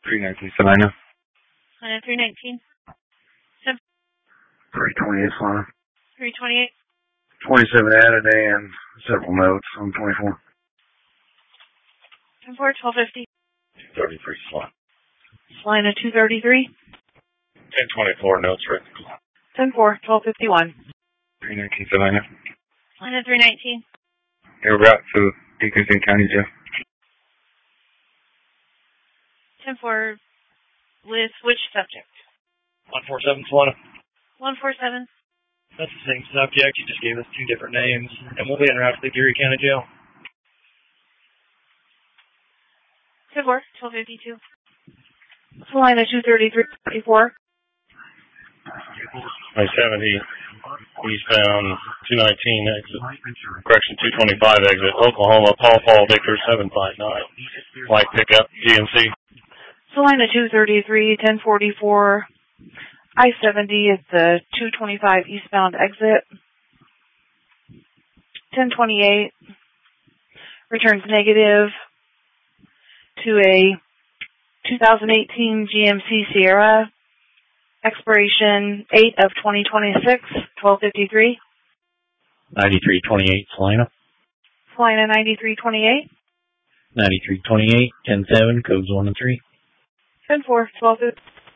319 Salina. Salina 319. 328 Salina. 328. 27 added and several notes on 24. 10-4, 1250. 233 Salina. Salina 233. 1024 notes written. 10-4, 1251. 319 Salina. Salina 319. Air route to Dickinson County Jail. 10-4 with which subject? 147 Salina. 147. That's the same subject. You just gave us two different names. And we'll be en route to the Geary County Jail. 10-4, 1252. Salina 233, 34. 70 eastbound 219 exit. Correction 225 exit. Oklahoma, Paul Victor 759. Light pickup, GMC. Salina 233, 1044. I-70 is the 225 eastbound exit. 1028 returns negative to a 2018 GMC Sierra, expiration 8 of 2026, 1253. 9328 Salina. Salina 9328. 9328, 107, codes 1 and 3. 10-4, 12